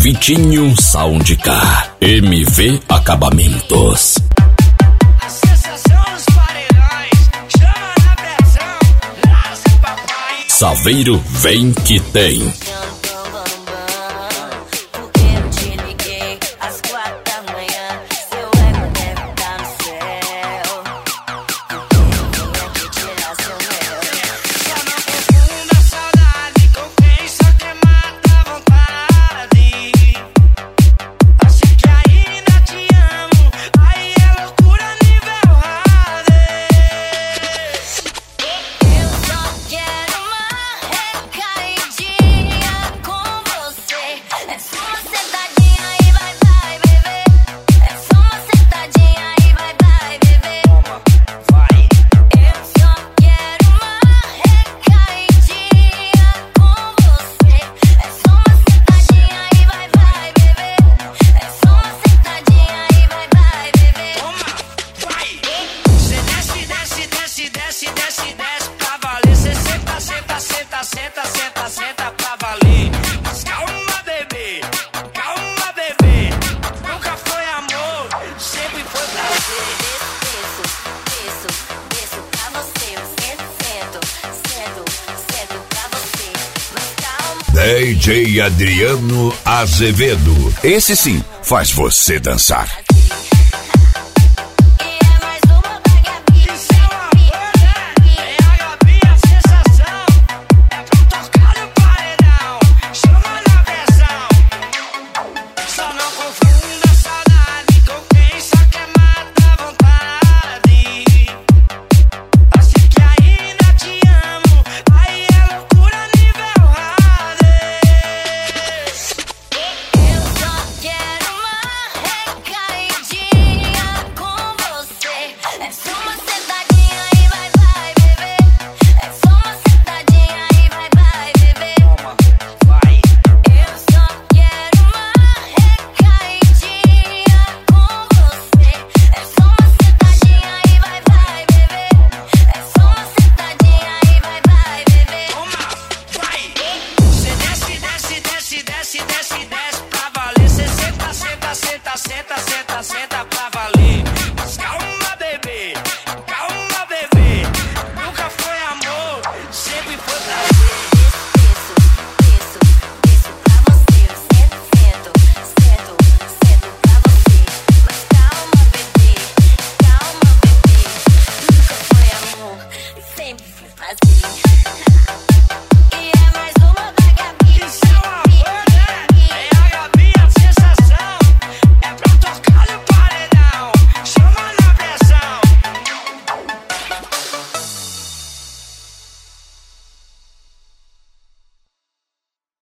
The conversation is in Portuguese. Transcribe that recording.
Vitinho Soundcar, MV Acabamentos. A sensação dos paredões, chama na pressão, nasce papai. Saveiro vem que tem. Senta pra valer. Mas calma, bebê, calma, bebê. Nunca foi amor, sempre foi prazer. Desço pra você, sento pra você. Mas calma. DJ Adriano Azevedo. Esse sim faz você dançar.